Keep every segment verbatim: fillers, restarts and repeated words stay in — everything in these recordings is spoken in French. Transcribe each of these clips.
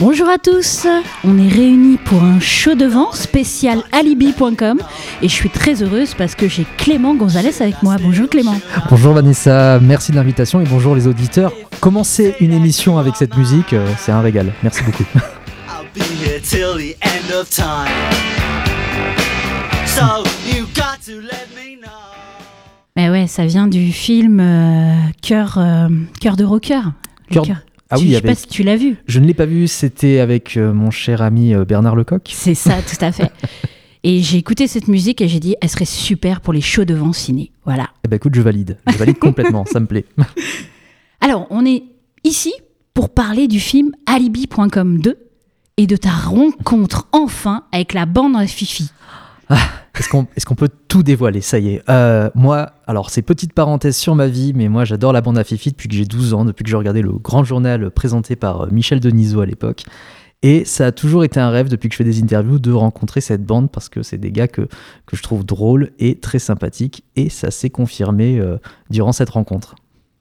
Bonjour à tous, on est réunis pour un show de vent spécial alibi point com et je suis très heureuse parce que j'ai Clément Gonzalez avec moi. Bonjour Clément. Bonjour Vanessa, merci de l'invitation et bonjour les auditeurs. Commencer une émission avec cette musique, c'est un régal. Merci beaucoup. Mais ouais, ça vient du film euh, Cœur, euh, Cœur de rocker. Cœur... Ah tu, oui, je sais avec... pas si tu l'as vu. Je ne l'ai pas vu, c'était avec euh, mon cher ami euh, Bernard Lecoq. C'est ça, tout à fait. Et j'ai écouté cette musique et j'ai dit, elle serait super pour les shows de vent ciné. Voilà. Eh ben écoute, je valide. Je valide complètement, ça me plaît. Alors, on est ici pour parler du film alibi point com deux et de ta rencontre enfin avec la bande à Fifi. Ah, est-ce qu'on, est-ce qu'on peut tout dévoiler ? Ça y est. Euh, moi, alors c'est petite parenthèse sur ma vie, mais moi j'adore la bande à Fifi depuis que j'ai douze ans, depuis que je regardais le Grand Journal présenté par Michel Denisot à l'époque. Et ça a toujours été un rêve depuis que je fais des interviews de rencontrer cette bande parce que c'est des gars que, que je trouve drôles et très sympathiques. Et ça s'est confirmé euh, durant cette rencontre.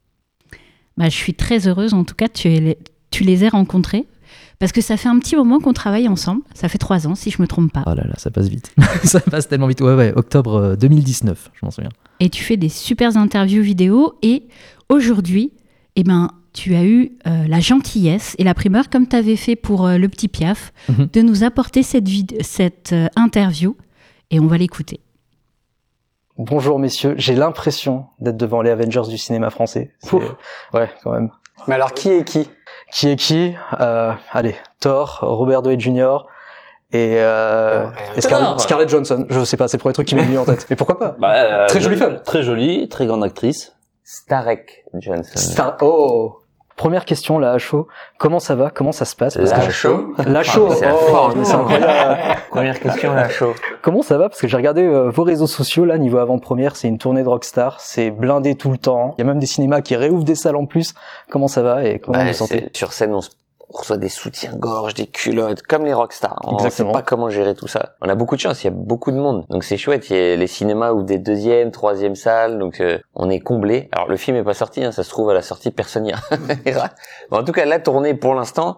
Bah, je suis très heureuse, en tout cas, tu, es, tu les aies rencontrés. Parce que ça fait un petit moment qu'on travaille ensemble. Ça fait trois ans, si je ne me trompe pas. Oh là là, ça passe vite. Ça passe tellement vite. Ouais, ouais, octobre deux mille dix-neuf, je m'en souviens. Et tu fais des super interviews vidéo. Et aujourd'hui, eh ben, tu as eu euh, la gentillesse et la primeur, comme tu avais fait pour euh, Le Petit Piaf, mm-hmm. de nous apporter cette, vid- cette euh, interview. Et on va l'écouter. Bonjour messieurs, j'ai l'impression d'être devant les Avengers du cinéma français. C'est... Ouais, quand même. Mais alors, qui est qui ? Qui est qui ? euh, Allez, Thor, Robert Downey junior et, euh, et Scarlett, Scarlett Johansson. Je sais pas, c'est le premier truc qui m'est venu en tête. Mais pourquoi pas ? Bah, euh, Très jolie femme. Très jolie, très grande actrice. Starek Johansson. Star... Oh. Première question là à chaud. Comment ça va ? Comment ça se passe ? Parce là que... chaud. Là chaud. Ah, c'est oh, fort, c'est incroyable. Première question là chaud. Comment ça va ? Parce que j'ai regardé euh, vos réseaux sociaux là niveau avant-première, c'est une tournée de Rockstar, c'est blindé tout le temps. Il y a même des cinémas qui réouvrent des salles en plus. Comment ça va et comment bah, vous vous sentez ? Sur scène, on se on reçoit des soutiens-gorge, des culottes, comme les rockstars. On Exactement. sait pas comment gérer tout ça. On a beaucoup de chance, il y a beaucoup de monde. Donc c'est chouette, il y a les cinémas ouvrent des deuxième, troisième salles, donc euh, on est comblé. Alors le film est pas sorti, hein, ça se trouve à la sortie, personne n'ira. En tout cas, la tournée pour l'instant,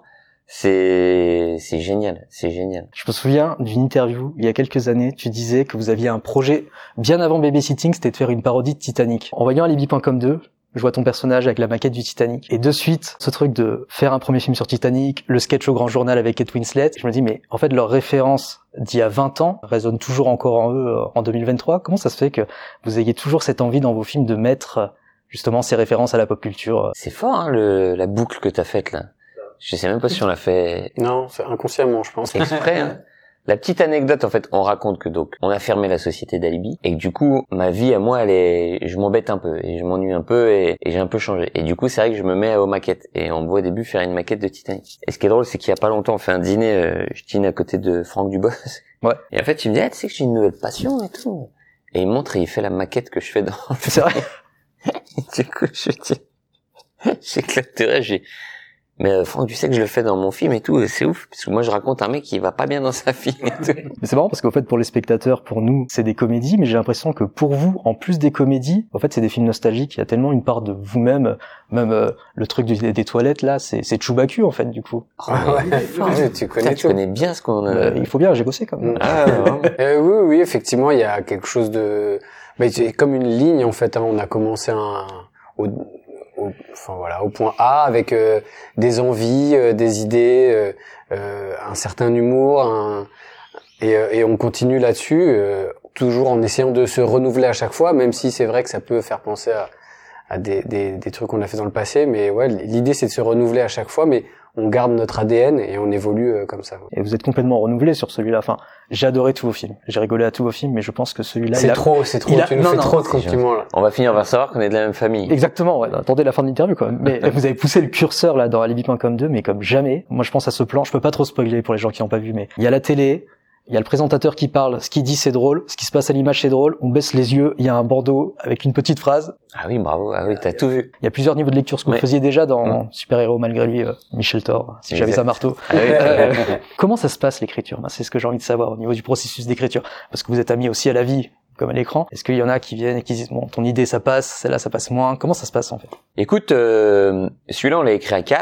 c'est c'est génial, c'est génial. Je me souviens d'une interview il y a quelques années, tu disais que vous aviez un projet bien avant Babysitting, c'était de faire une parodie de Titanic. En voyant alibi point com deux, je vois ton personnage avec la maquette du Titanic. Et de suite, ce truc de faire un premier film sur Titanic, le sketch au Grand Journal avec Kate Winslet, je me dis, mais en fait, leur référence d'il y a vingt ans résonne toujours encore en eux en deux mille vingt-trois. Comment ça se fait que vous ayez toujours cette envie dans vos films de mettre justement ces références à la pop culture ? C'est fort, hein, le, la boucle que t'as faite là. Je sais même pas si on l'a fait... Non, c'est inconsciemment, je pense. Exprès, hein. La petite anecdote, en fait, on raconte que donc on a fermé la société d'Alibi et que du coup ma vie à moi, elle est, je m'embête un peu et je m'ennuie un peu et, et j'ai un peu changé. Et du coup, c'est vrai que je me mets aux maquettes et on me voit au début faire une maquette de Titanic. Et ce qui est drôle, c'est qu'il y a pas longtemps, on fait un dîner, euh, je dîne à côté de Franck Dubos. Ouais. Et en fait, il me dit, ah, tu sais que j'ai une nouvelle passion et tout. Et il me montre et il fait la maquette que je fais dans. C'est vrai. Du coup, je dis, j'éclaterais, j'ai. Mais euh, Franck, tu sais que je le fais dans mon film et tout, c'est ouf, parce que moi je raconte un mec qui va pas bien dans sa vie et tout. Mais c'est marrant parce qu'en fait pour les spectateurs, pour nous, c'est des comédies, mais j'ai l'impression que pour vous, en plus des comédies, en fait c'est des films nostalgiques, il y a tellement une part de vous-même, même euh, le truc du, des toilettes là, c'est, c'est Chewbacca en fait du coup. Oh, ouais, ouais, tu connais Putain, tu connais bien ce qu'on a... Euh, il faut bien, j'ai bossé quand même. Ah, euh, oui, oui, effectivement, il y a quelque chose de... Mais c'est comme une ligne en fait, hein. On a commencé un... Au... Au, enfin voilà, au point A avec euh, des envies, euh, des idées, euh, euh, un certain humour, un, et, euh, et on continue là-dessus, euh, toujours en essayant de se renouveler à chaque fois, même si c'est vrai que ça peut faire penser à, à des, des, des trucs qu'on a fait dans le passé, mais ouais, l'idée c'est de se renouveler à chaque fois, mais on garde notre A D N et on évolue euh, comme ça. Et vous êtes complètement renouvelé sur celui-là. Enfin, j'ai adoré tous vos films. J'ai rigolé à tous vos films, mais je pense que celui-là, c'est il a... trop, c'est trop. Il a... Tu nous non, fais non, trop de compliments là. On va finir par savoir qu'on est de la même famille. Exactement. Ouais. Attendez la fin de l'interview quand même. Mais vous avez poussé le curseur là dans alibi point com deux, mais comme jamais. Moi, je pense à ce plan. Je peux pas trop spoiler pour les gens qui n'ont pas vu, mais il y a la télé. Il y a le présentateur qui parle, ce qu'il dit c'est drôle, ce qui se passe à l'image c'est drôle, on baisse les yeux, il y a un bandeau avec une petite phrase. Ah oui, bravo, ah oui, t'as tout vu. Il y a plusieurs niveaux de lecture, ce que ouais. vous faisiez déjà dans mmh. Super Héros malgré lui, euh, Michel Thor, si exact. J'avais ça marteau. Ah oui, euh, comment ça se passe l'écriture ? Ben, c'est ce que j'ai envie de savoir au niveau du processus d'écriture, parce que vous êtes amis aussi à la vie, comme à l'écran. Est-ce qu'il y en a qui viennent et qui disent bon, ton idée ça passe, celle-là ça passe moins ? Comment ça se passe en fait ? Écoute, euh, celui-là on l'a écrit à quatre.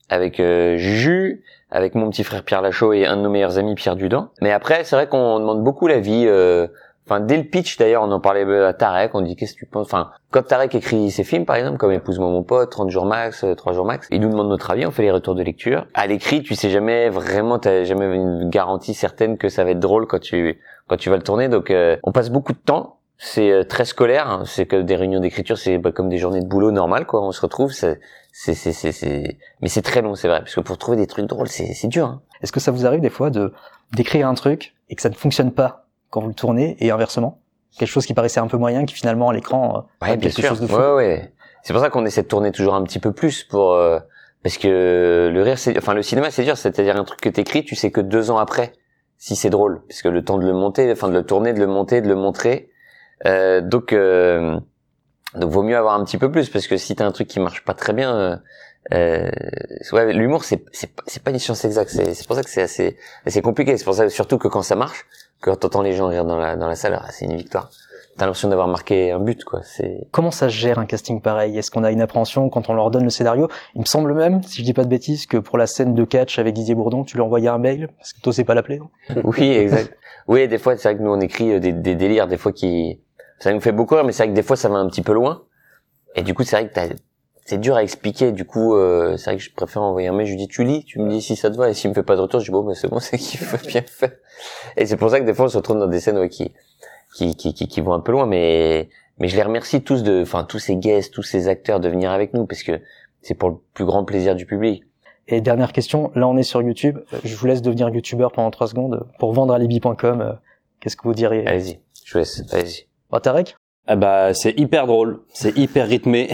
avec euh, Juju, avec mon petit frère Pierre Lachaud et un de nos meilleurs amis Pierre Dudin. Mais après, c'est vrai qu'on demande beaucoup l'avis. Euh, enfin, dès le pitch d'ailleurs, on en parlait à Tarek, on dit qu'est-ce que tu penses. Enfin, quand Tarek écrit ses films, par exemple, comme Épouse-moi mon pote, trente jours max, trois jours max, il nous demande notre avis, on fait les retours de lecture. À l'écrit, tu sais jamais vraiment, t'as jamais une garantie certaine que ça va être drôle quand tu quand tu vas le tourner. Donc, euh, on passe beaucoup de temps. C'est euh, très scolaire. Hein. C'est que des réunions d'écriture, c'est bah, comme des journées de boulot normales, quoi. On se retrouve. C'est C'est, c'est, c'est, c'est, mais c'est très long, c'est vrai, parce que pour trouver des trucs drôles, c'est, c'est dur, hein. Est-ce que ça vous arrive des fois de, d'écrire un truc et que ça ne fonctionne pas quand vous le tournez et inversement? Quelque chose qui paraissait un peu moyen, qui finalement, à l'écran, ouais, a bien quelque sûr. chose de fou. Ouais, ouais. C'est pour ça qu'on essaie de tourner toujours un petit peu plus pour, euh, parce que le rire, c'est, enfin, le cinéma, c'est dur, c'est-à-dire un truc que t'écris, tu sais que deux ans après, si c'est drôle, parce que le temps de le monter, enfin, de le tourner, de le monter, de le montrer, euh, donc, euh, donc vaut mieux avoir un petit peu plus, parce que si t'as un truc qui marche pas très bien, euh, Euh, ouais, l'humour c'est c'est c'est pas une science exacte, c'est c'est pour ça que c'est assez assez compliqué. C'est pour ça surtout que quand ça marche, quand t'entends les gens rire dans la dans la salle, c'est une victoire. T'as l'impression d'avoir marqué un but, quoi. C'est Comment ça se gère un casting pareil? Est-ce qu'on a une appréhension quand on leur donne le scénario? Il me semble même, si je dis pas de bêtises, que pour la scène de catch avec Didier Bourdon, tu lui envoyais un mail parce que t'osais pas l'appeler. Non? Oui, exact. Oui, des fois c'est vrai que nous on écrit des des délires, des fois qui ça nous fait beaucoup rire, mais c'est vrai que des fois ça va un petit peu loin. Et du coup c'est vrai que t'as c'est dur à expliquer, du coup, euh, c'est vrai que je préfère envoyer un mail, je lui dis, tu lis, tu me dis si ça te va, et s'il me fait pas de retour, je dis, bon, bah, c'est bon, c'est qu'il faut bien faire. Et c'est pour ça que des fois, on se retrouve dans des scènes, ouais, qui, qui, qui, qui, qui vont un peu loin, mais, mais je les remercie tous de, enfin, tous ces guests, tous ces acteurs de venir avec nous, parce que c'est pour le plus grand plaisir du public. Et dernière question, là, on est sur YouTube. Je vous laisse devenir youtubeur pendant trois secondes pour vendre alibi point com. Qu'est-ce que vous diriez? Allez-y, je vous laisse, allez-y. Bah, Tarek? Ah bah, c'est hyper drôle, c'est hyper rythmé.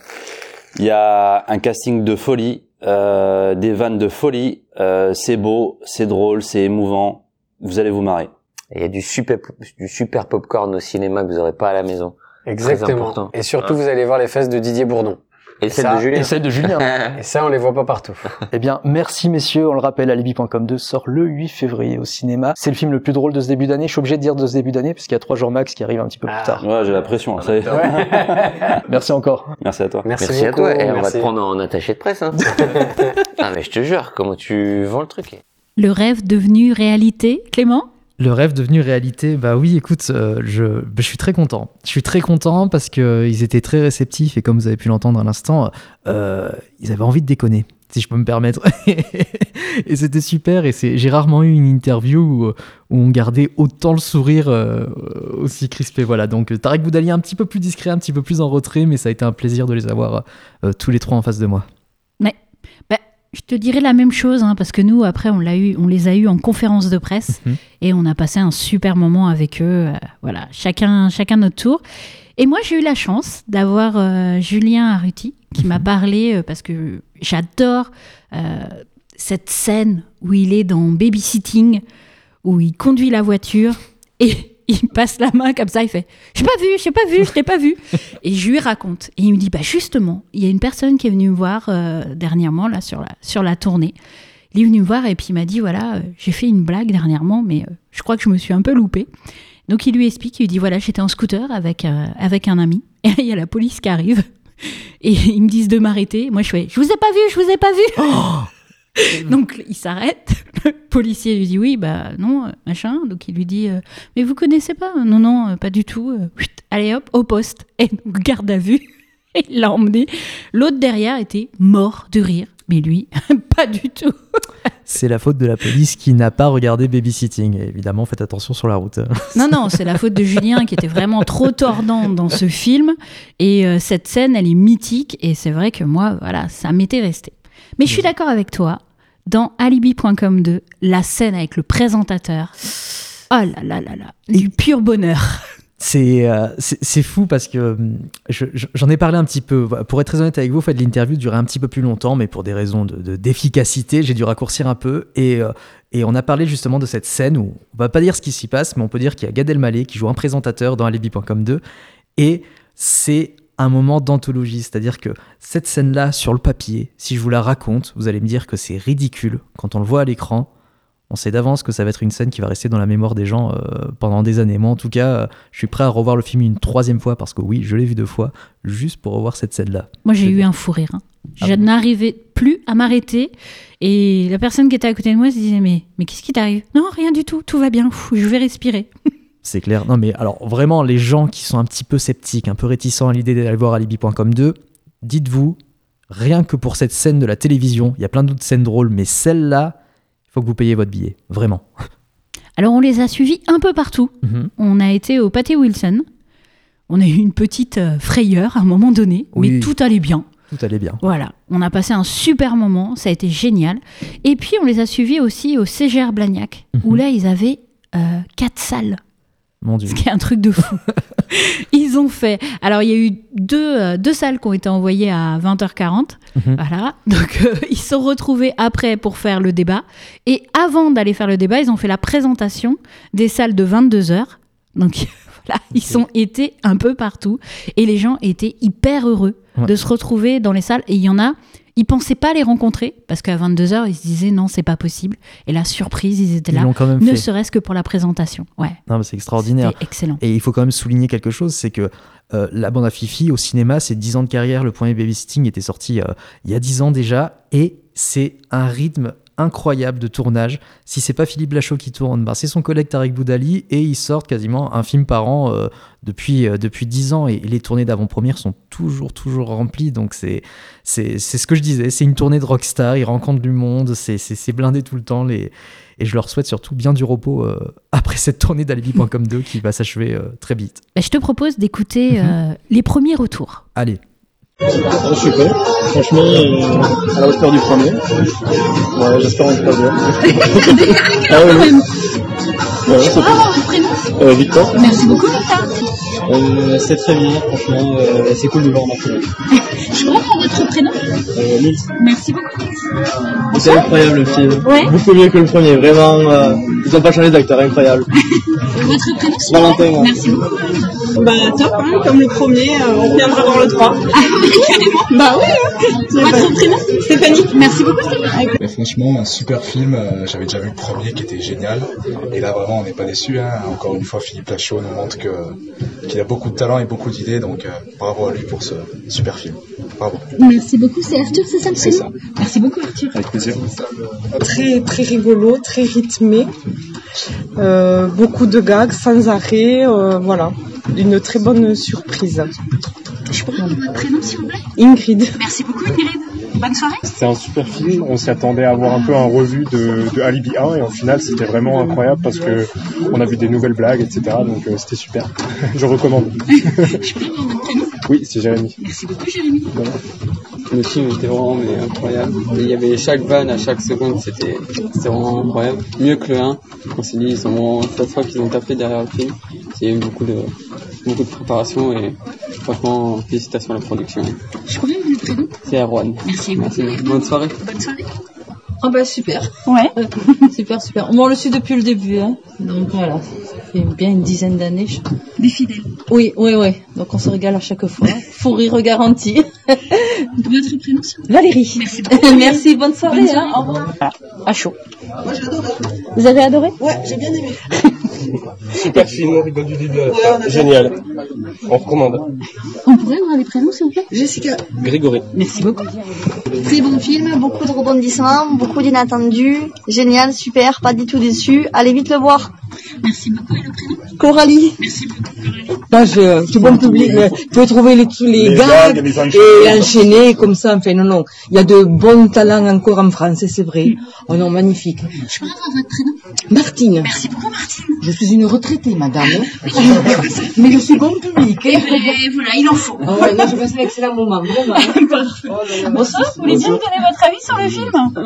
Il y a un casting de folie, euh, des vannes de folie, euh, c'est beau, c'est drôle, c'est émouvant, vous allez vous marrer. Et il y a du super, du super popcorn au cinéma que vous aurez pas à la maison. Exactement. Et surtout, vous allez voir les fesses de Didier Bourdon. Et, et celle ça, de Julien. Et celle de Julien. Et ça, on les voit pas partout. Eh bien, merci messieurs. On le rappelle, alibi point com deux sort le huit février au cinéma. C'est le film le plus drôle de ce début d'année. Je suis obligé de dire de ce début d'année parce qu'il y a trois jours max qui arrivent un petit peu ah. plus tard. Ouais, j'ai la pression. Ça y est. Ouais. Merci encore. Merci à toi. Merci, merci beaucoup, à toi. Et merci. on va te prendre en attaché de presse, hein. Ah, mais je te jure, comment tu vends le truc? Le rêve devenu réalité, Clément? Le rêve devenu réalité, bah oui, écoute, euh, je, bah, je suis très content. Je suis très content parce qu'ils euh, étaient très réceptifs et comme vous avez pu l'entendre à l'instant, euh, ils avaient envie de déconner, si je peux me permettre. Et c'était super. Et c'est, j'ai rarement eu une interview où, où on gardait autant le sourire euh, aussi crispé. Voilà, donc Tarek Boudali un petit peu plus discret, un petit peu plus en retrait, mais ça a été un plaisir de les avoir euh, tous les trois en face de moi. Ouais. Bah, je te dirais la même chose, hein, parce que nous, après, on, l'a eu, on les a eus en conférence de presse mmh. et on a passé un super moment avec eux. Euh, voilà, chacun, chacun notre tour. Et moi, j'ai eu la chance d'avoir euh, Julien Arruti qui mmh. m'a parlé, euh, parce que j'adore euh, cette scène où il est dans Babysitting, où il conduit la voiture et il passe la main comme ça, il fait « Je n'ai pas vu, je n'ai pas vu, je t'ai pas vu ». Et je lui raconte. Et il me dit bah, « Justement, il y a une personne qui est venue me voir euh, dernièrement là, sur, la, sur la tournée. Il est venu me voir et puis il m'a dit « Voilà, euh, j'ai fait une blague dernièrement, mais euh, je crois que je me suis un peu loupée. » Donc il lui explique, il lui dit « Voilà, j'étais en scooter avec, euh, avec un ami. Et il y a la police qui arrive. Et ils me disent de m'arrêter. Moi, je fais « Je vous ai pas vu, je vous ai pas vu oh !» Donc il s'arrête, le policier lui dit oui, bah non, machin. Donc il lui dit euh, mais vous connaissez pas? Non, non, pas du tout. Euh, allez hop, au poste. Et donc garde à vue, il l'a emmené. L'autre derrière était mort de rire, mais lui, pas du tout. C'est la faute de la police qui n'a pas regardé Babysitting. Et évidemment, faites attention sur la route. Non, non, c'est la faute de Julien qui était vraiment trop tordant dans ce film. Et euh, cette scène, elle est mythique. Et c'est vrai que moi, voilà, ça m'était resté. Mais je suis d'accord avec toi. Dans alibi point com deux, la scène avec le présentateur, oh là là là là, du pur bonheur. C'est, euh, c'est, c'est fou parce que je, j'en ai parlé un petit peu. Pour être très honnête avec vous, en fait, l'interview durait un petit peu plus longtemps, mais pour des raisons de, de, d'efficacité, j'ai dû raccourcir un peu. Et, euh, et on a parlé justement de cette scène où on va pas dire ce qui s'y passe, mais on peut dire qu'il y a Gad Elmaleh qui joue un présentateur dans alibi point com deux. Et c'est un moment d'anthologie, c'est-à-dire que cette scène-là, sur le papier, si je vous la raconte, vous allez me dire que c'est ridicule quand on le voit à l'écran. On sait d'avance que ça va être une scène qui va rester dans la mémoire des gens euh, pendant des années. Moi, en tout cas, euh, je suis prêt à revoir le film une troisième fois parce que oui, je l'ai vu deux fois, juste pour revoir cette scène-là. Moi, j'ai C'est eu bien. un fou rire. Hein. Ah Je bon n'arrivais plus à m'arrêter. Et la personne qui était à côté de moi se disait « Mais, mais qu'est-ce qui t'arrive ?»« Non, rien du tout, tout va bien, Pff, je vais respirer. » C'est clair. Non, mais alors vraiment, les gens qui sont un petit peu sceptiques, un peu réticents à l'idée d'aller voir alibi point com deux, dites-vous, rien que pour cette scène de la télévision, il y a plein d'autres scènes drôles, mais celle-là, il faut que vous payiez votre billet. Vraiment. Alors, on les a suivis un peu partout. Mhm. On a été au Pâté Wilson. On a eu une petite euh, frayeur à un moment donné, Oui. mais tout allait bien. Tout allait bien. Voilà, on a passé un super moment, ça a été génial. Et puis, on les a suivis aussi au C G R Blagnac, Mhm. où là, ils avaient euh, quatre salles. Mon Dieu. Ce qui est un truc de fou. Ils ont fait... Alors, il y a eu deux, euh, deux salles qui ont été envoyées à vingt heures quarante. Mhm. Voilà. Donc, euh, ils se sont retrouvés après pour faire le débat. Et avant d'aller faire le débat, ils ont fait la présentation des salles de vingt-deux heures. Donc, voilà, ils sont été un peu partout. Et les gens étaient hyper heureux Ouais. de se retrouver dans les salles. Et il y en a... Ils pensaient pas les rencontrer parce qu'à vingt-deux heures, ils se disaient non, c'est pas possible. Et la surprise, ils étaient Ils là, l'ont quand même ne fait. serait-ce que pour la présentation. Ouais, Non, mais c'est extraordinaire. c'était excellent. Et il faut quand même souligner quelque chose, c'est que euh, La Bande à Fifi, au cinéma, c'est dix ans de carrière. Le premier babysitting était sorti euh, il y a dix ans déjà. Et c'est un rythme incroyable de tournage. Si c'est pas Philippe Lachaud qui tourne, ben c'est son collègue Tarek Boudali. Et ils sortent quasiment un film par an euh, depuis, euh, depuis dix ans. Et les tournées d'avant-première sont toujours, toujours remplies. Donc c'est, c'est, c'est ce que je disais. C'est une tournée de rockstar. Ils rencontrent du monde. C'est, c'est, c'est blindé tout le temps. Les... Et je leur souhaite surtout bien du repos euh, après cette tournée d'alibi point com deux qui va s'achever euh, très vite. Bah, je te propose d'écouter euh, les premiers retours. Allez. Oh, super, franchement, euh, à la hauteur du premier. Ouais, j'espère en troisième. Ah oui, oui. Ouais, c'est cool. Euh, Victor. Merci beaucoup, Victor. Euh, c'est très bien, franchement, euh, c'est cool de voir ma fille. Je peux avoir votre prénom? Euh, Nils. Merci beaucoup. C'est incroyable le film. Ouais. Beaucoup mieux que le premier, vraiment. Euh, ils ont pas changé d'acteur, incroyable. Votre prénom? Valentin. Ouais. Merci beaucoup. Bah top, hein, comme le premier, euh, on reviendra voir le trois. Ah, carrément. Bah oui, hein. Votre prénom? Stéphanie. Merci beaucoup, Stéphanie. Mais franchement, un super film. Euh, j'avais déjà vu le premier qui était génial. Et là, vraiment, on n'est pas déçus. Hein. Encore une fois, Philippe Lachaud nous montre que, qu'il a beaucoup de talent et beaucoup d'idées. Donc, euh, bravo à lui pour ce super film. Bravo. Merci beaucoup, c'est Arthur, c'est ça le C'est prénom? ça. Merci beaucoup, Arthur. Avec plaisir. Très très rigolo, très rythmé. Euh, beaucoup de gags sans arrêt. Euh, voilà, une très bonne surprise. Je peux avoir votre prénom, s'il vous plaît? Ingrid. Merci beaucoup, Ingrid. Bonne soirée. C'était un super film, on s'y attendait à avoir un peu un revu de, de Alibi un et au final c'était vraiment incroyable parce que on a vu des nouvelles blagues, et cetera. Donc euh, c'était super. Je recommande. Je peux avoir votre prénom? Oui, c'est Jérémy. Merci beaucoup, Jérémy. Voilà. Le film était vraiment mais, incroyable. Et il y avait chaque vanne à chaque seconde, c'était, c'était vraiment incroyable. Mieux que le un. On s'est dit, ils ont vraiment, cette fois qu'ils ont tapé derrière le film. Il y a eu beaucoup de, beaucoup de préparation et franchement, félicitations à la production. Je peux avoir votre prénom? C'est Erwan. Merci beaucoup. Merci. Bonne soirée. Bonne soirée. Ah bah super. Ouais. Super, super. Moi on le suit depuis le début, hein. Donc voilà, ça fait bien une dizaine d'années. Je... Des fidèles. Oui, oui, oui. Donc on se régale à chaque fois. Fou rire garanti. Votre prénom? Valérie. Merci beaucoup. Merci, bonne soirée. Bonne soirée. Hein. Au revoir. Voilà. À chaud. Moi j'ai adoré. Vous avez adoré? Ouais, j'ai bien aimé. Super film, on rigole du début. Génial. On recommande. On pourrait avoir les prénoms, s'il vous plaît? Jessica. Grégory. Merci beaucoup. Très bon film, beaucoup de rebondissements, beaucoup d'inattendus, génial, super, pas du tout déçu. Allez vite le voir. Merci beaucoup. Et le prénom? Coralie. Merci beaucoup, Coralie. Là, je, c'est bon public. Mais tu peux trouver les, tous les, Les gags, gags, les et enchaîner comme ça. Enfin, non, non. Il y a de bons talents encore en France, c'est vrai. Oh non, magnifique. Je peux avoir votre prénom? Martine. Merci beaucoup, Martine. Je suis une retraitée, madame. Mais je suis bon public. Et voilà, il en faut. Ah ouais, non, je passe un excellent moment, vraiment. Bonsoir, vous voulez bien me donner votre avis sur le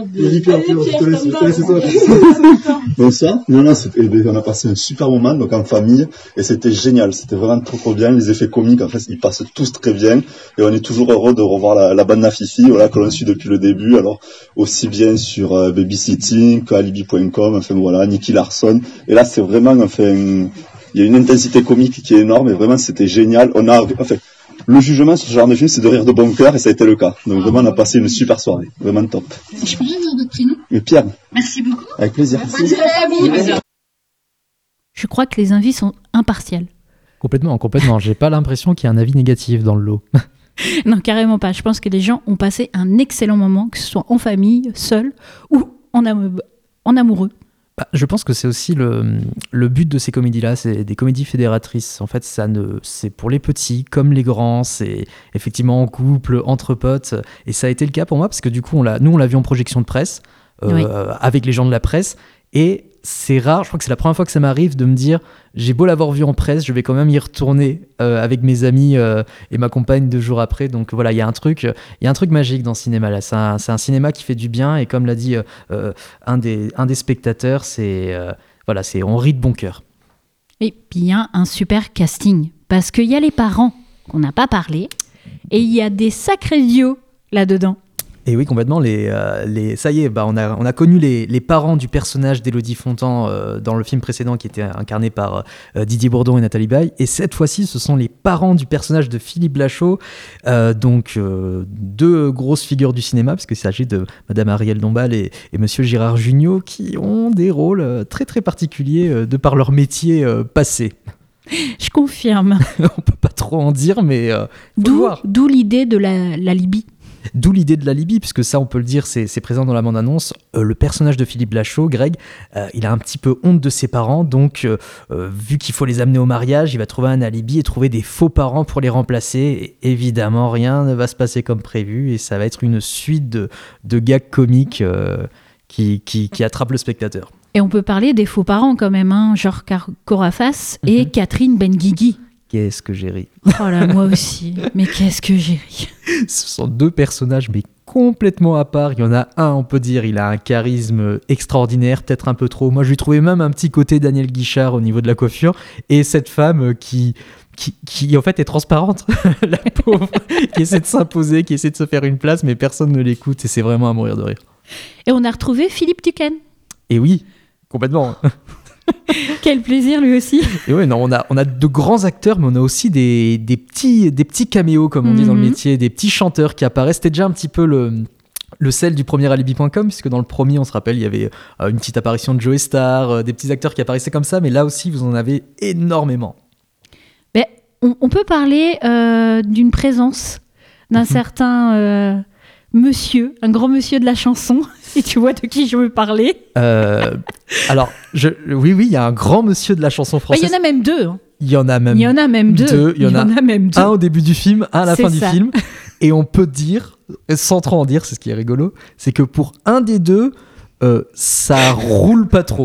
film? Bonsoir. Non, non, c'était, on a passé un super moment, donc en famille, et c'était génial. C'était vraiment trop, trop bien. Les effets comiques, en fait, ils passent tous très bien, et on est toujours heureux de revoir la, la bande à Fifi, voilà, que l'on suit depuis le début. Alors, aussi bien sur euh, Babysitting qu'Alibi point com, enfin voilà, Nicky Larson. Et là, c'est vraiment, enfin, il y a une intensité comique qui est énorme, et vraiment, c'était génial. On a, enfin, le jugement sur ce genre de film, c'est de rire de bon cœur, et ça a été le cas. Donc vraiment, on a passé une super soirée. Vraiment top. Je peux avoir votre prénom? Mais Pierre. Merci beaucoup. Avec plaisir. Merci la famille. Je crois que les invités sont impartials. Complètement, complètement. J'ai pas l'impression qu'il y a un avis négatif dans le lot. Non, carrément pas. Je pense que les gens ont passé un excellent moment, que ce soit en famille, seul ou en, am- en amoureux. Bah, je pense que c'est aussi le, le but de ces comédies-là, c'est des comédies fédératrices. En fait, ça ne, c'est pour les petits comme les grands, c'est effectivement en couple, entre potes. Et ça a été le cas pour moi, parce que du coup, on l'a, nous, on l'a vu en projection de presse, euh, Oui. avec les gens de la presse. Et c'est rare, je crois que c'est la première fois que ça m'arrive de me dire, j'ai beau l'avoir vu en presse, je vais quand même y retourner euh, avec mes amis euh, et ma compagne deux jours après. Donc voilà, il y a un truc, il y a un truc magique dans ce cinéma-là. C'est un, c'est un cinéma qui fait du bien, et comme l'a dit euh, euh, un des un des spectateurs, c'est euh, voilà, c'est on rit de bon cœur. Et puis il y a un super casting, parce qu'il y a les parents qu'on n'a pas parlé, et il y a des sacrés duos là-dedans. Et oui, complètement. Les, euh, les, ça y est, bah, on, a, on a connu les, les parents du personnage d'Élodie Fontan euh, dans le film précédent, qui était incarné par euh, Didier Bourdon et Nathalie Baye. Et cette fois-ci, ce sont les parents du personnage de Philippe Lachaud, euh, donc euh, deux grosses figures du cinéma, puisqu'il s'agit de Madame Arielle Dombal et, et Monsieur Gérard Jugnot, qui ont des rôles euh, très très particuliers euh, de par leur métier euh, passé. Je confirme. On peut pas trop en dire, mais euh, faut D'où, voir. d'où l'idée de la, la Libye. D'où l'idée de la Libye, puisque ça, on peut le dire, c'est, c'est présent dans la bande-annonce. Euh, le personnage de Philippe Lachaud, Greg, euh, il a un petit peu honte de ses parents, donc euh, euh, vu qu'il faut les amener au mariage, il va trouver un alibi et trouver des faux parents pour les remplacer. Et évidemment, rien ne va se passer comme prévu, et ça va être une suite de, de gags comiques euh, qui, qui, qui attrapent le spectateur. Et on peut parler des faux parents quand même, hein, genre Car- Corafas et Mhm. Catherine Benguigui. Qu'est-ce que j'ai ri. Oh là, moi aussi. Mais qu'est-ce que j'ai ri. Ce sont deux personnages, mais complètement à part. Il y en a un, on peut dire, il a un charisme extraordinaire, peut-être un peu trop. Moi, je lui trouvais même un petit côté Daniel Guichard au niveau de la coiffure. Et cette femme qui, qui, qui en fait, est transparente, la pauvre, qui essaie de s'imposer, qui essaie de se faire une place, mais personne ne l'écoute. Et c'est vraiment à mourir de rire. Et on a retrouvé Philippe Tuquen. Et oui, complètement. Quel plaisir lui aussi. Et ouais, non, on a, on a de grands acteurs, mais on a aussi des, des, petits, des petits caméos, comme on dit dans le Mhm. métier, des petits chanteurs qui apparaissent. C'était déjà un petit peu le, le sel du premier alibi point com, puisque dans le premier, on se rappelle, il y avait euh, une petite apparition de Joey Starr, euh, des petits acteurs qui apparaissaient comme ça, mais là aussi, vous en avez énormément. Ben, on, on peut parler euh, d'une présence d'un certain euh, monsieur, un grand monsieur de la chanson, si tu vois de qui je veux parler. Euh, alors, je, oui, oui, il y a un grand monsieur de la chanson Ben, française. il y en a même deux. hein. Il y en a même Il y en a même deux. Il y en, a, même deux. un au début du film, un à la C'est fin du ça. film. Et on peut dire, sans trop en dire, c'est ce qui est rigolo, c'est que pour un des deux, euh, ça roule pas trop.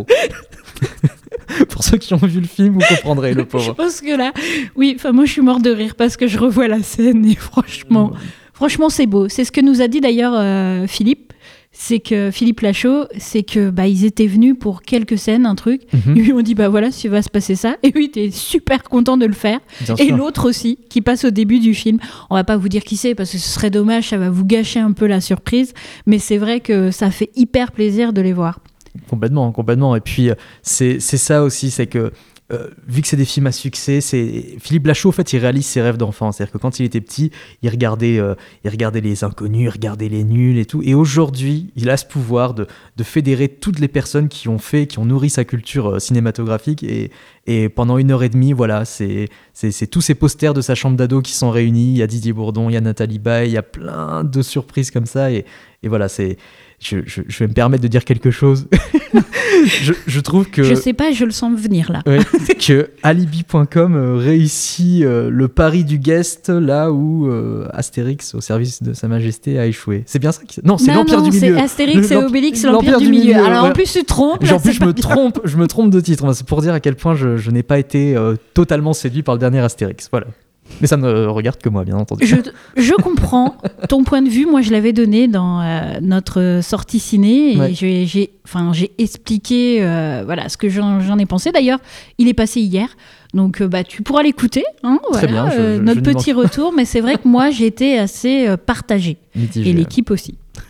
Pour ceux qui ont vu le film, vous comprendrez, le Je pauvre. pense que là, oui, enfin moi je suis morte de rire parce que je revois la scène et franchement, franchement c'est beau. C'est ce que nous a dit d'ailleurs euh, Philippe, c'est que Philippe Lachaud, c'est que bah ils étaient venus pour quelques scènes, un truc. Mhm. Et lui on dit bah voilà, il va se passer ça. Et lui t'es super content de le faire. Bien et sûr. l'autre aussi qui passe au début du film. On va pas vous dire qui c'est parce que ce serait dommage, ça va vous gâcher un peu la surprise. Mais c'est vrai que ça fait hyper plaisir de les voir. Complètement, complètement. Et puis, euh, c'est, c'est ça aussi, c'est que euh, vu que c'est des films à succès, c'est Philippe Lachaud, en fait, il réalise ses rêves d'enfant. C'est-à-dire que quand il était petit, il regardait, euh, il regardait les inconnus, il regardait les nuls et tout. Et aujourd'hui, il a ce pouvoir de, de fédérer toutes les personnes qui ont fait, qui ont nourri sa culture euh, cinématographique. Et, et pendant une heure et demie, voilà, c'est, c'est, c'est tous ces posters de sa chambre d'ado qui sont réunis. Il y a Didier Bourdon, il y a Nathalie Baye, il y a plein de surprises comme ça. Et, et voilà, c'est... Je, je, je vais me permettre de dire quelque chose. je, je trouve que... Je sais pas, je le sens venir là. Ouais, que alibi point com euh, réussit euh, le pari du guest là où euh, Astérix au service de Sa Majesté a échoué. C'est bien ça qui... Non, c'est Non, l'Empire non, du c'est Milieu. Astérix et L'Emp- Obélix, l'Empire du Milieu. Alors, en plus, tu te trompes, En là, plus, c'est je pas me bien. trompe, je me trompe de titre. C'est pour dire à quel point je, je n'ai pas été euh, totalement séduit par le dernier Astérix. Voilà. Mais ça ne regarde que moi, bien entendu. Je, je comprends ton point de vue. Moi, je l'avais donné dans euh, notre sortie ciné et Ouais. j'ai, j'ai, enfin, j'ai expliqué euh, voilà, ce que j'en, j'en ai pensé. D'ailleurs, il est passé hier. Donc, euh, bah, tu pourras l'écouter. Hein, Très voilà, bien, je- euh, je- notre je n'y petit manque- retour. Mais c'est vrai que moi, j'étais assez euh, partagée. Mitigé. Et l'équipe aussi.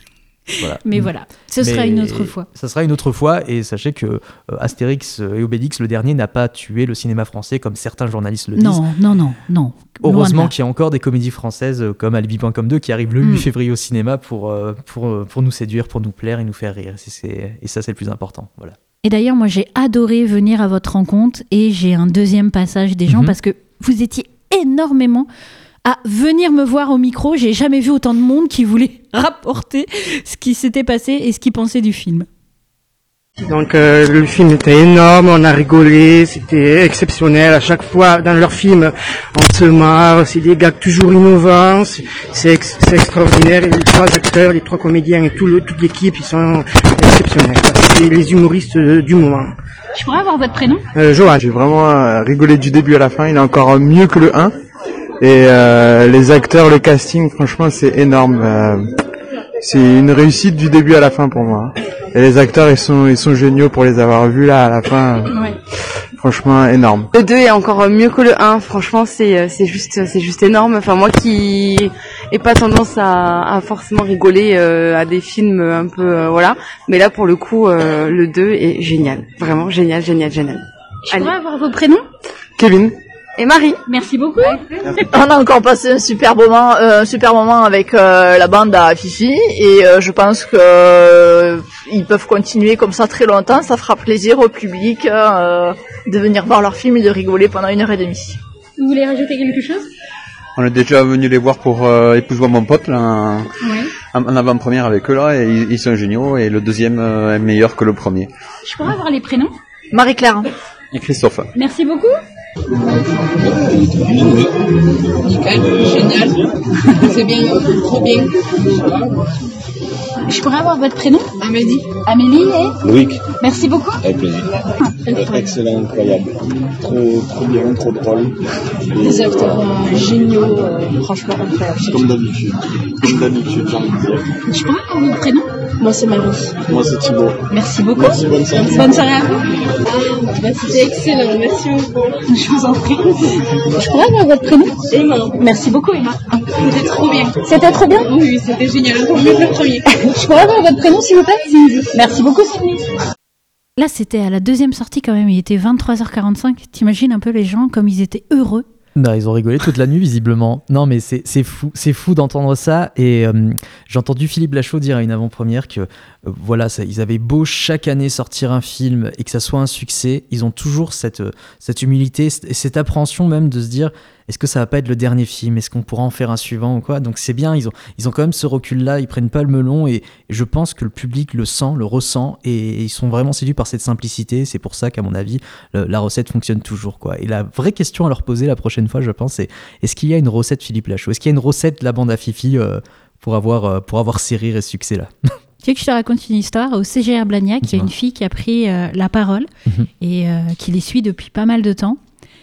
Voilà. Mais voilà, ce sera Mais une autre fois. Ça sera une autre fois, et sachez que euh, Astérix et Obélix, le dernier, n'a pas tué le cinéma français comme certains journalistes le disent. Non, non, non, non. Heureusement qu'il y a encore des comédies françaises euh, comme Alibi point com deux qui arrivent le Mm. huit février au cinéma pour, euh, pour, euh, pour nous séduire, pour nous plaire et nous faire rire. C'est, c'est, et ça, c'est le plus important. Voilà. Et d'ailleurs, moi, j'ai adoré venir à votre rencontre et j'ai un deuxième passage des gens Mhm. parce que vous étiez énormément à venir me voir au micro. J'ai jamais vu autant de monde qui voulait rapporter ce qui s'était passé et ce qu'ils pensaient du film. Donc euh, le film était énorme, on a rigolé, c'était exceptionnel. À chaque fois dans leur film, on se marre, c'est des gags toujours innovants, c'est, c'est, ex- c'est extraordinaire. Et les trois acteurs, les trois comédiens et tout le, toute l'équipe, ils sont exceptionnels. C'est les humoristes euh, du moment. Je pourrais avoir votre prénom? Euh, Johan, j'ai vraiment euh, rigolé du début à la fin, il est encore mieux que le un. Et euh, les acteurs, le casting, franchement, c'est énorme. Euh, c'est une réussite du début à la fin pour moi. Et les acteurs, ils sont, ils sont géniaux pour les avoir vus là à la fin. Ouais. Franchement, énorme. Le deux est encore mieux que le un. Franchement, c'est c'est juste c'est juste énorme. Enfin, moi qui ai pas tendance à, à forcément rigoler euh, à des films un peu euh, voilà, mais là pour le coup, euh, le deux est génial. Vraiment génial, génial, génial. Je pourrais avoir vos prénoms? Kevin. Et Marie. Merci beaucoup. On a encore passé un super moment, euh, un super moment avec euh, la bande à Fifi et euh, je pense que euh, ils peuvent continuer comme ça très longtemps. Ça fera plaisir au public euh, de venir voir leur film et de rigoler pendant une heure et demie. Vous voulez rajouter quelque chose? On est déjà venu les voir pour euh, Épouse-moi mon pote là, en, Ouais. en avant-première avec eux là, et ils, ils sont géniaux. Et le deuxième euh, est meilleur que le premier. Je pourrais avoir les prénoms? Marie-Claire. Et Christophe. Merci beaucoup. Nickel, génial. C'est bien, trop bien. Je pourrais avoir votre prénom? Amélie. Amélie et Loïc. Merci beaucoup. Avec plaisir. Excellent, incroyable. Trop, trop bien, trop drôle. Des acteurs euh, géniaux, euh, franchement incroyables. Comme d'habitude. Comme d'habitude, j'ai envie de dire. Je pourrais avoir votre prénom? Moi c'est Marie. Moi c'est Thibaut. Merci beaucoup. Merci, bonne soirée. Bonne soirée à vous. Ah, bah, c'était excellent, merci beaucoup. Je vous en prie. Je pourrais avoir votre prénom? Emma. Merci beaucoup, Emma. C'était trop bien. C'était trop bien? Oui, oui, c'était génial. Encore mieux que le premier. Je pourrais avoir votre prénom, s'il vous plaît? Cindy. Merci beaucoup, Cindy. Là, c'était à la deuxième sortie quand même. Il était vingt-trois heures quarante-cinq. T'imagines un peu les gens comme ils étaient heureux? Non, ils ont rigolé toute la nuit, visiblement. Non, mais c'est, c'est fou, c'est fou d'entendre ça. Et euh, j'ai entendu Philippe Lachaud dire à une avant-première que, euh, voilà, ça, ils avaient beau chaque année sortir un film et que ça soit un succès, ils ont toujours cette, cette humilité, cette, cette appréhension même de se dire, est-ce que ça va pas être le dernier film? Est-ce qu'on pourra en faire un suivant ou quoi? Donc c'est bien, ils ont, ils ont quand même ce recul-là, ils prennent pas le melon et, et je pense que le public le sent, le ressent et ils sont vraiment séduits par cette simplicité. C'est pour ça qu'à mon avis, le, la recette fonctionne toujours, quoi. Et la vraie question à leur poser la prochaine fois, je pense, c'est est-ce qu'il y a une recette Philippe Lachaud? Est-ce qu'il y a une recette de la bande à Fifi euh, pour avoir, euh, pour avoir ces rires et ce succès-là? Tu veux que je te raconte une histoire? Au C G R Blagnac, il y a une fille qui a pris euh, la parole Mhm. et euh, qui les suit depuis pas mal de temps.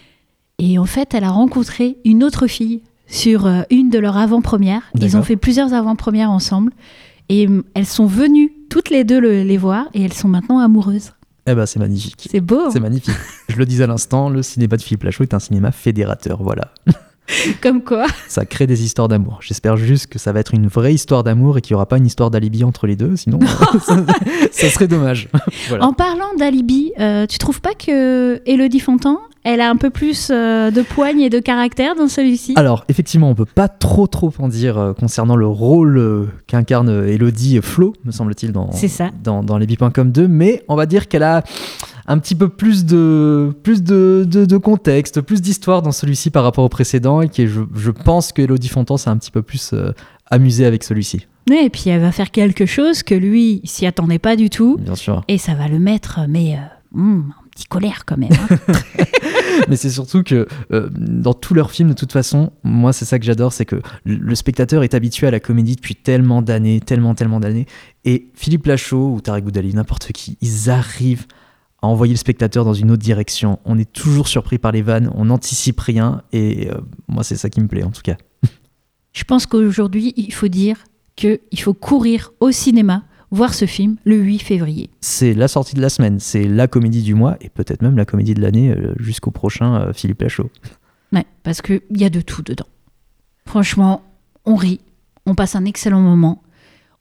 Et en fait, elle a rencontré une autre fille sur euh, une de leurs avant-premières. Ils D'accord. ont fait plusieurs avant-premières ensemble. Et euh, elles sont venues toutes les deux le- les voir et elles sont maintenant amoureuses. Eh ben, c'est magnifique. C'est beau. C'est magnifique. Je le disais à l'instant, le cinéma de Philippe Lachaud est un cinéma fédérateur, voilà. Comme quoi. Ça crée des histoires d'amour. J'espère juste que ça va être une vraie histoire d'amour et qu'il n'y aura pas une histoire d'alibi entre les deux, sinon ça, ça serait dommage. Voilà. En parlant d'alibi, euh, tu trouves pas que Élodie Fontan, elle a un peu plus euh, de poigne et de caractère dans celui-ci? Alors, effectivement, on peut pas trop trop en dire euh, concernant le rôle euh, qu'incarne euh, Élodie Flo, me semble-t-il, dans, C'est ça. dans, dans les bi point com deux, mais on va dire qu'elle a un petit peu plus de, plus de, de, de contexte, plus d'histoire dans celui-ci par rapport au précédent, et que je, je pense que Élodie Fontan s'est un petit peu plus euh, amusée avec celui-ci. Oui, et puis elle va faire quelque chose que lui, il s'y attendait pas du tout. Bien sûr. Et ça va le mettre, mais euh, hum, un petit colère quand même. hein. Mais c'est surtout que euh, dans tous leurs films, de toute façon, moi c'est ça que j'adore, c'est que le le spectateur est habitué à la comédie depuis tellement d'années, tellement, tellement d'années. Et Philippe Lachaud ou Tarek Boudali, n'importe qui, ils arrivent à envoyer le spectateur dans une autre direction. On est toujours surpris par les vannes, on n'anticipe rien. Et euh, moi c'est ça qui me plaît en tout cas. Je pense qu'aujourd'hui, il faut dire qu'il faut courir au cinéma voir ce film le huit février. C'est la sortie de la semaine, c'est la comédie du mois et peut-être même la comédie de l'année euh, jusqu'au prochain euh, Philippe Lachaud. Ouais, parce qu'il y a de tout dedans. Franchement, on rit, on passe un excellent moment,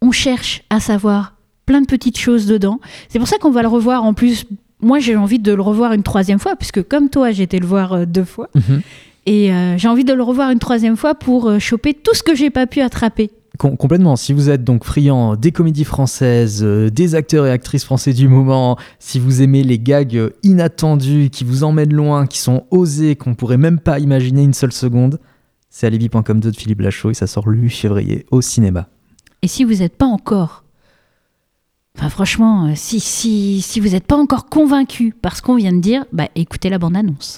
on cherche à savoir plein de petites choses dedans. C'est pour ça qu'on va le revoir en plus. Moi, j'ai envie de le revoir une troisième fois, puisque comme toi, j'ai été le voir euh, deux fois. Mm-hmm. Et euh, j'ai envie de le revoir une troisième fois pour euh, choper tout ce que j'ai pas pu attraper. Com- complètement. Si vous êtes donc friand des comédies françaises, euh, des acteurs et actrices français du moment, si vous aimez les gags inattendus, qui vous emmènent loin, qui sont osés, qu'on pourrait même pas imaginer une seule seconde, c'est alibi point com deux de Philippe Lachaud et ça sort le huit février au cinéma. Et si vous n'êtes pas encore... Enfin franchement, si, si, si vous n'êtes pas encore convaincu par ce qu'on vient de dire, bah écoutez la bande-annonce.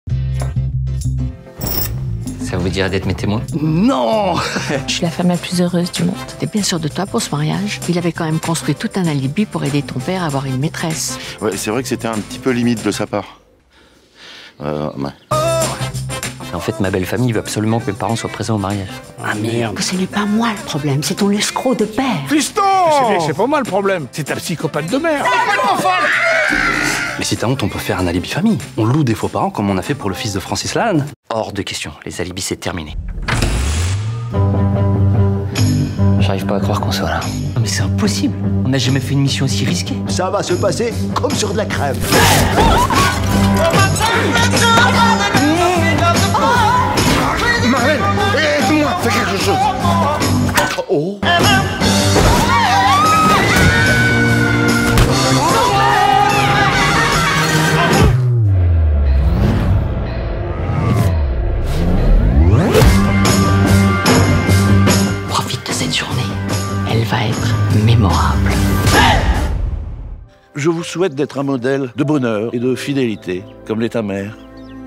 Ça vous dirait d'être mes témoins ? Non. Je suis la femme la plus heureuse du monde. T'es bien sûr de toi pour ce mariage. Il avait quand même construit tout un alibi pour aider ton père à avoir une maîtresse. Ouais, c'est vrai que c'était un petit peu limite de sa part. Euh, ouais. En fait, ma belle famille veut absolument que mes parents soient présents au mariage. Ah merde. Ce n'est pas moi le problème, c'est ton escroc de père. Fiston ! C'est pas moi le problème, c'est ta psychopathe de merde. Mais si t'as honte, on peut faire un alibi famille. On loue des faux parents comme on a fait pour le fils de Francis Lalanne. Hors de question, les alibis c'est terminé. J'arrive pas à croire qu'on soit là. Non mais c'est impossible, on n'a jamais fait une mission aussi risquée. Ça va se passer comme sur de la crème. Marlène, aide-moi, fais quelque chose. Oh. Profite de cette journée, elle va être mémorable. Je vous souhaite d'être un modèle de bonheur et de fidélité, comme l'est ta mère.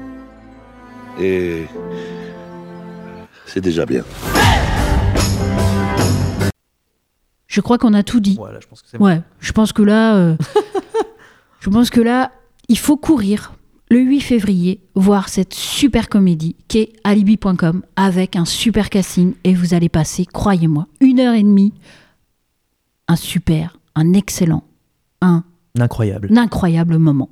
Et c'est déjà bien. Je crois qu'on a tout dit. Ouais, là, je pense que c'est ouais, je pense que là, euh, je pense que là, il faut courir le huit février voir cette super comédie qui est alibi point com avec un super casting et vous allez passer, croyez-moi, une heure et demie, un super, un excellent, un incroyable, un incroyable moment.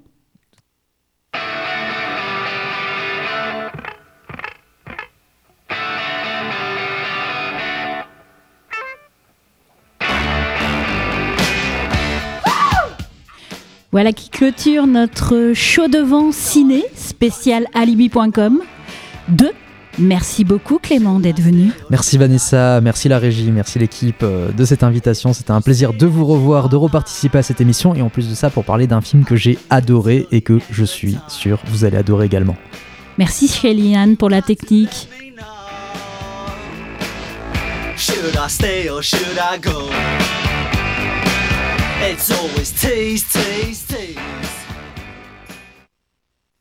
Voilà qui clôture notre show de vent ciné spécial alibi point com. Deux, merci beaucoup Clément d'être venu. Merci Vanessa, merci la régie, merci l'équipe de cette invitation. C'était un plaisir de vous revoir, de reparticiper à cette émission et en plus de ça pour parler d'un film que j'ai adoré et que je suis sûr vous allez adorer également. Merci Shelly-Anne pour la technique. Should I stay or should I go? It's always tease, tease, tease.